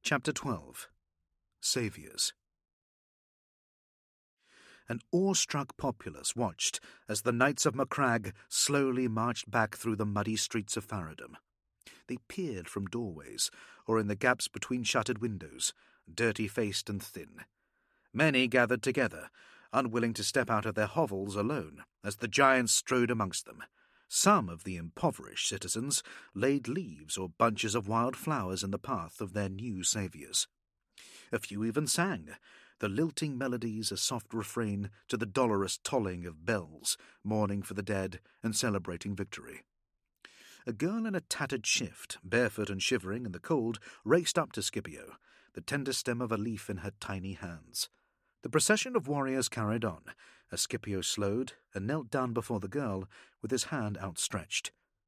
Chapter 12. Saviours. An awe-struck populace watched as the Knights of Macragge slowly marched back through the muddy streets of Faradham. They peered from doorways or in the gaps between shuttered windows, dirty-faced and thin. Many gathered together, unwilling to step out of their hovels alone, as the giants strode amongst them. Some of the impoverished citizens laid leaves or bunches of wild flowers in the path of their new saviours. A few even sang, the lilting melodies a soft refrain to the dolorous tolling of bells, mourning for the dead and celebrating victory. A girl in a tattered shift, barefoot and shivering in the cold, raced up to Scipio, the tender stem of a leaf in her tiny hands. The procession of warriors carried on, as Scipio slowed and knelt down before the girl with his hand outstretched.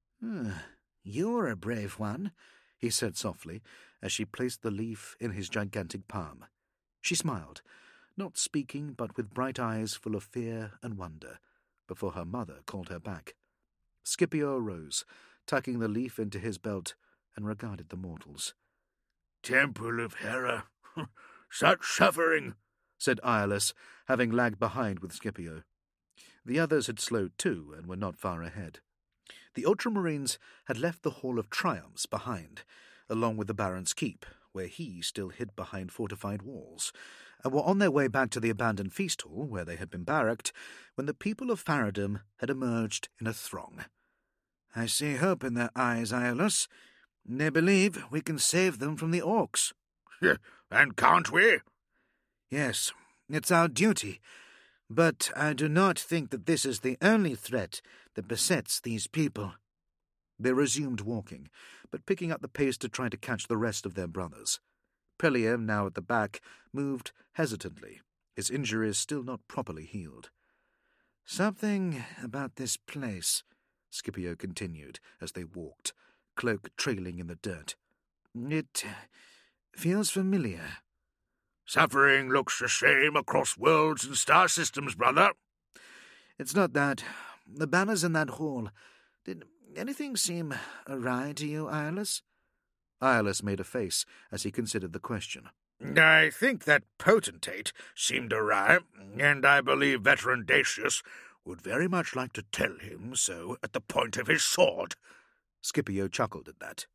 "You're a brave one," he said softly, as she placed the leaf in his gigantic palm. She smiled, not speaking but with bright eyes full of fear and wonder, before her mother called her back. Scipio arose, tucking the leaf into his belt, and regarded the mortals. "Temple of Hera, such suffering," said Iolaus, having lagged behind with Scipio. The others had slowed too, and were not far ahead. The Ultramarines had left the Hall of Triumphs behind, along with the Baron's Keep, where he still hid behind fortified walls, and were on their way back to the abandoned feast hall, where they had been barracked, when the people of Faradham had emerged in a throng. "I see hope in their eyes, Iolaus. They believe we can save them from the orcs." "And can't we?" "Yes, it's our duty. But I do not think that this is the only threat that besets these people." They resumed walking, but picking up the pace to try to catch the rest of their brothers. Peliam, now at the back, moved hesitantly, his injuries still not properly healed. "Something about this place," Scipio continued as they walked, cloak trailing in the dirt. "It feels familiar." "Suffering looks the same across worlds and star systems, brother." "It's not that. The banners in that hall. Did anything seem awry to you, Iolaus?" Iolaus made a face as he considered the question. "I think that potentate seemed awry, and I believe veteran Dacius would very much like to tell him so at the point of his sword." Scipio chuckled at that.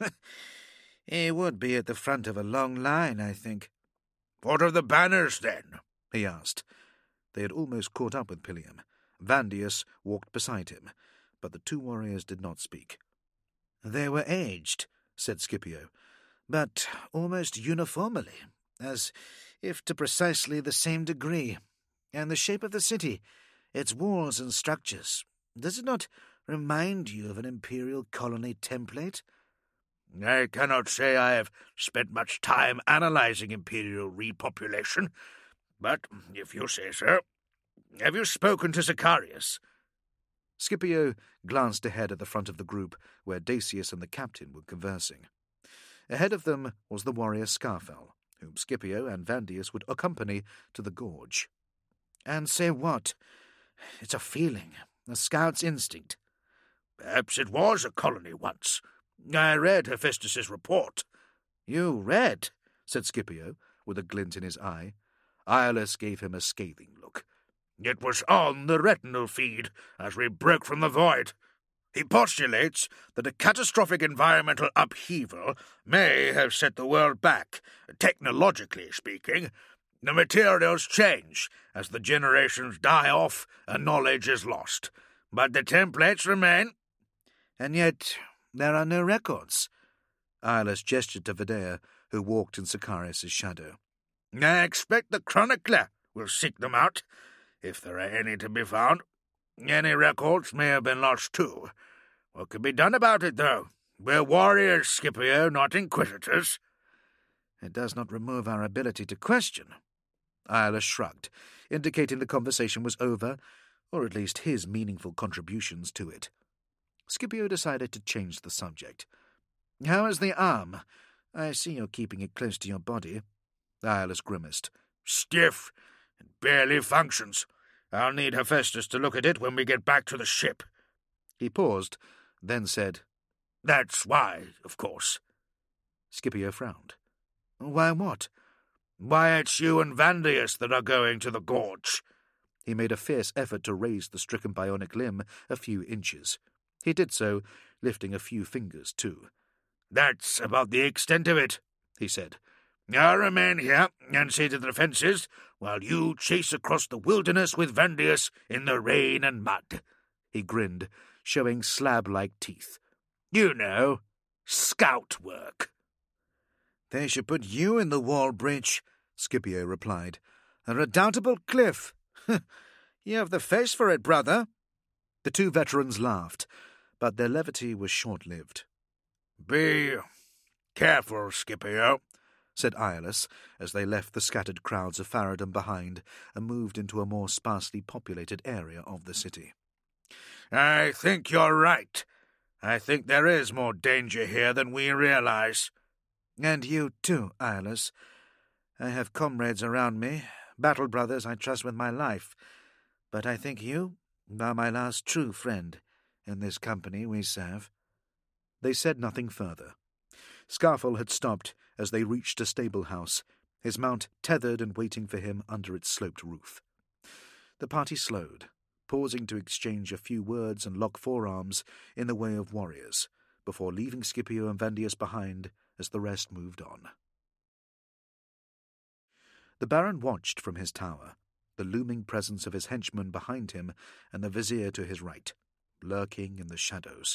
"He would be at the front of a long line, I think." "What of the banners, then?" he asked. They had almost caught up with Peliam. Vandius walked beside him, but the two warriors did not speak. "They were aged," said Scipio, "but almost uniformly, as if to precisely the same degree. And the shape of the city, its walls and structures, does it not remind you of an imperial colony template?" "I cannot say I have spent much time analyzing imperial repopulation, but if you say so. Have you spoken to Sicarius?" Scipio glanced ahead at the front of the group, where Dacius and the captain were conversing. Ahead of them was the warrior Scarfell, whom Scipio and Vandius would accompany to the gorge. "And say what? It's a feeling, a scout's instinct." "Perhaps it was a colony once. I read Hephaestus's report." "You read?" said Scipio, with a glint in his eye. Iolaus gave him a scathing look. "It was on the retinal feed as we broke from the void. He postulates that a catastrophic environmental upheaval may have set the world back. Technologically speaking, the materials change as the generations die off and knowledge is lost. But the templates remain." "And yet there are no records." Iolaus gestured to Videa, who walked in Sicarius's shadow. "I expect the chronicler will seek them out, if there are any to be found. Any records may have been lost too. What can be done about it, though? We're warriors, Scipio, not inquisitors." "It does not remove our ability to question." Iolaus shrugged, indicating the conversation was over, or at least his meaningful contributions to it. Scipio decided to change the subject. "How is the arm? I see you're keeping it close to your body." Iolaus grimaced. "Stiff. It barely functions. I'll need Hephaestus to look at it when we get back to the ship." He paused, then said, "That's why, of course." Scipio frowned. Why what? Why, it's you and Vandius that are going to the gorge. He made a fierce effort to raise the stricken bionic limb a few inches. He did so, lifting a few fingers too. That's about the extent of it, he said. I'll remain here and see to the defences while you chase across the wilderness with Vandius in the rain and mud. He grinned, showing slab-like teeth. You know, scout work. They should put you in the wall bridge, Scipio replied. A redoubtable cliff. You have the face for it, brother. The two veterans laughed, but their levity was short-lived. Be careful, Scipio, said Iolus, as they left the scattered crowds of Faradum behind and moved into a more sparsely populated area of the city. I think you're right. I think there is more danger here than we realize. And you too, Iolus. I have comrades around me, battle brothers I trust with my life, but I think you are my last true friend in this company we serve. They said nothing further. Scarfell had stopped as they reached a stable house, his mount tethered and waiting for him under its sloped roof. The party slowed, pausing to exchange a few words and lock forearms in the way of warriors, before leaving Scipio and Vandius behind as the rest moved on. The Baron watched from his tower, the looming presence of his henchmen behind him and the vizier to his right, lurking in the shadows.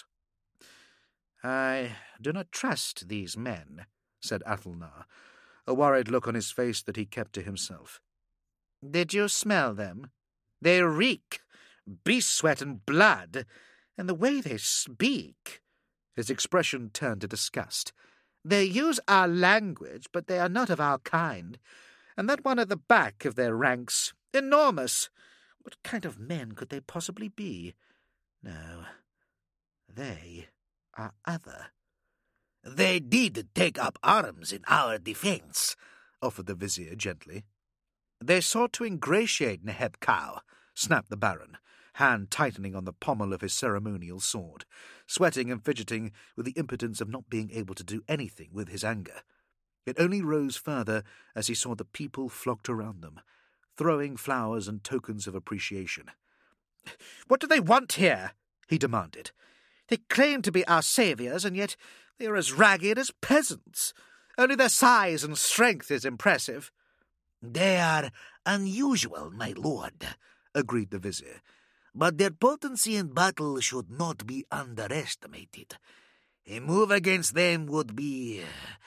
"I do not trust these men," said Athelnar, a worried look on his face that he kept to himself. "Did you smell them? They reek beast sweat and blood, and the way they speak." His expression turned to disgust. "They use our language, but they are not of our kind. And that one at the back of their ranks, enormous. What kind of men could they possibly be? No, they are other." "They did take up arms in our defence," offered the vizier gently. "They sought to ingratiate Neheb-Kau," snapped the Baron, hand tightening on the pommel of his ceremonial sword, sweating and fidgeting with the impotence of not being able to do anything with his anger. It only rose further as he saw the people flocked around them, throwing flowers and tokens of appreciation. "What do they want here?" he demanded. "They claim to be our saviours, and yet they are as ragged as peasants. Only their size and strength is impressive." "They are unusual, my lord," agreed the vizier, "but their potency in battle should not be underestimated. A move against them would be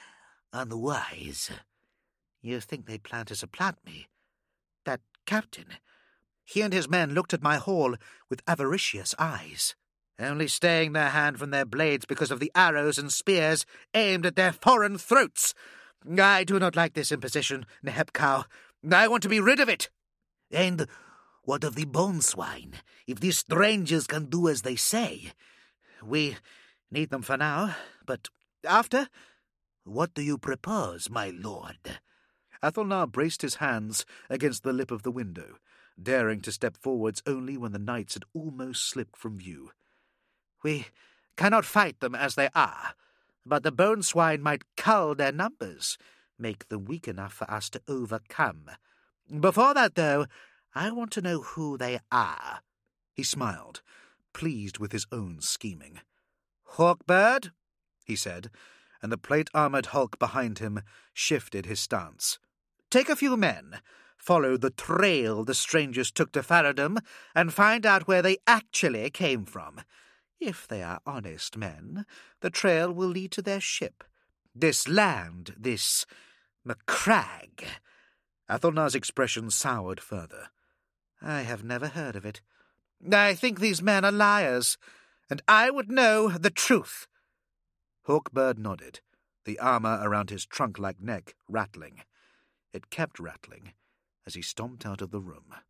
unwise." "You think they plan to supplant me? That captain, he and his men looked at my hall with avaricious eyes, only staying their hand from their blades because of the arrows and spears aimed at their foreign throats. I do not like this imposition, Neheb-Kau. I want to be rid of it." "And what of the bone swine, if these strangers can do as they say?" "We need them for now, but after?" "What do you propose, my lord?" Athelnar braced his hands against the lip of the window, daring to step forwards only when the knights had almost slipped from view. "We cannot fight them as they are, but the bone swine might cull their numbers, make them weak enough for us to overcome. Before that, though, I want to know who they are." He smiled, pleased with his own scheming. "Hawkbird," he said, and the plate-armoured hulk behind him shifted his stance. "Take a few men, follow the trail the strangers took to Faradum, and find out where they actually came from. If they are honest men, the trail will lead to their ship. This land, this Macragge." Athelnar's expression soured further. "I have never heard of it. I think these men are liars, and I would know the truth." Hawkbird nodded, the armour around his trunk-like neck rattling. It kept rattling as he stomped out of the room.